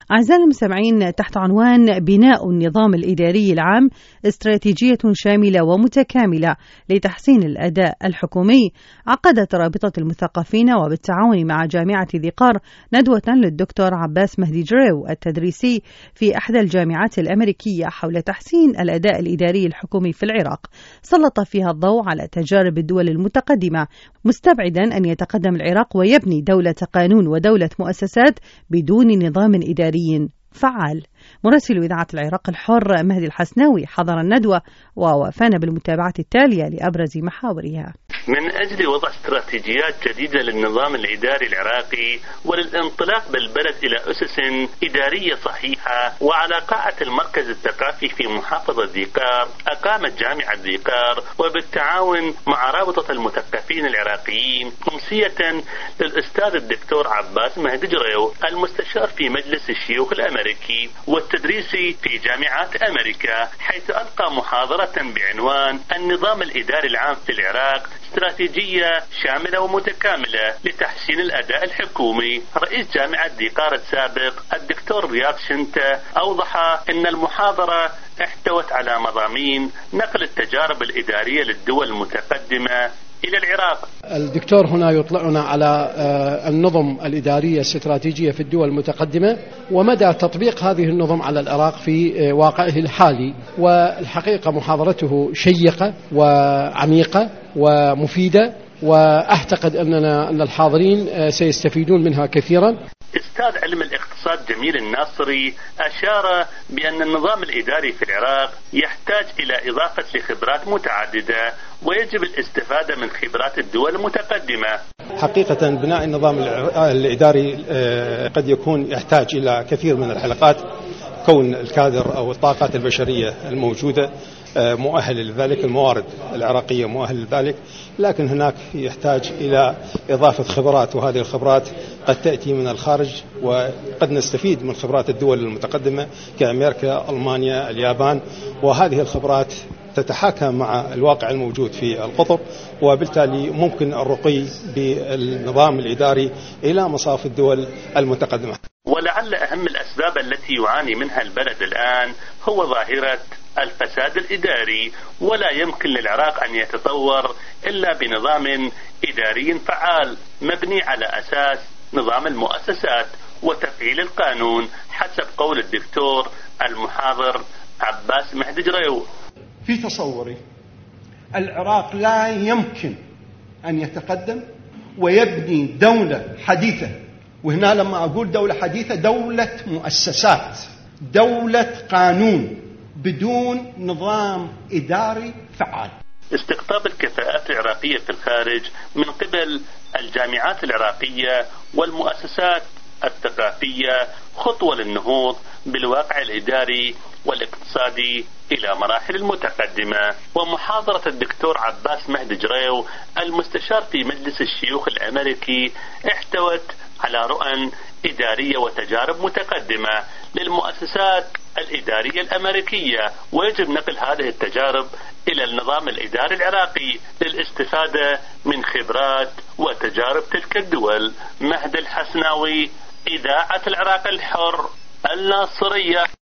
أعزائي المستمعين، تحت عنوان بناء النظام الإداري العام استراتيجية شاملة ومتكاملة لتحسين الأداء الحكومي، عقدت رابطة المثقفين وبالتعاون مع جامعة ذي قار ندوة للدكتور عباس مهدي جريو التدريسي في إحدى الجامعات الأمريكية حول تحسين الأداء الإداري الحكومي في العراق. سلط فيها الضوء على تجارب الدول المتقدمة، مستبعدا أن يتقدم العراق ويبني دولة قانون ودولة مؤسسات بدون نظام إداري فعال. مراسل إذاعة العراق الحر مهدي الحسناوي حضر الندوة ووافانا بالمتابعة التالية لأبرز محاورها. من أجل وضع استراتيجيات جديدة للنظام الإداري العراقي وللانطلاق بالبلد إلى أسس إدارية صحيحة، وعلى قاعة المركز الثقافي في محافظة ذي قار، أقامت جامعة ذي قار وبالتعاون مع رابطة المثقفين العراقيين أمسية للأستاذ الدكتور عباس مهدي جريو المستشار في مجلس الشيوخ الأمريكي والتدريسي في جامعات أمريكا، حيث ألقى محاضرة بعنوان النظام الإداري العام في العراق استراتيجية شاملة ومتكاملة لتحسين الأداء الحكومي. رئيس جامعة ذي قار السابق الدكتور رياض شنتة أوضح أن المحاضرة احتوت على مضامين نقل التجارب الإدارية للدول المتقدمة إلى العراق. الدكتور هنا يطلعنا على النظم الإدارية الاستراتيجية في الدول المتقدمة ومدى تطبيق هذه النظم على العراق في واقعه الحالي، والحقيقة محاضرته شيقة وعميقة ومفيدة، وأعتقد أن الحاضرين سيستفيدون منها كثيرا. أستاذ علم الاقتصاد جميل الناصري أشار بأن النظام الإداري في العراق يحتاج إلى إضافة لخبرات متعددة ويجب الاستفادة من خبرات الدول المتقدمة. حقيقة بناء النظام الإداري قد يكون يحتاج إلى كثير من الحلقات، كون الكادر أو الطاقات البشرية الموجودة مؤهل لذلك، الموارد العراقية مؤهل لذلك، لكن هناك يحتاج إلى إضافة خبرات، وهذه الخبرات قد تأتي من الخارج، وقد نستفيد من خبرات الدول المتقدمة كأمريكا، ألمانيا، اليابان، وهذه الخبرات تتحاكم مع الواقع الموجود في القطر، وبالتالي ممكن الرقي بالنظام الإداري إلى مصاف الدول المتقدمة. ولعل أهم الأسباب التي يعاني منها البلد الآن هو ظاهرة الفساد الإداري، ولا يمكن للعراق أن يتطور إلا بنظام إداري فعال مبني على أساس نظام المؤسسات وتفعيل القانون، حسب قول الدكتور المحاضر عباس مهدي جريو. في تصوري العراق لا يمكن أن يتقدم ويبني دولة حديثة، وهنا لما أقول دولة حديثة دولة مؤسسات، دولة قانون، بدون نظام إداري فعال. استقطاب الكفاءات العراقية في الخارج من قبل الجامعات العراقية والمؤسسات الثقافية خطوة للنهوض بالواقع الإداري والاقتصادي إلى مراحل متقدمة. ومحاضرة الدكتور عباس مهدي جريو المستشار في مجلس الشيوخ الأمريكي احتوت على رؤى إدارية وتجارب متقدمة للمؤسسات الإدارية الأمريكية، ويجب نقل هذه التجارب إلى النظام الإداري العراقي للاستفادة من خبرات وتجارب تلك الدول. مهدي الحسناوي، إذاعة العراق الحر، الناصرية.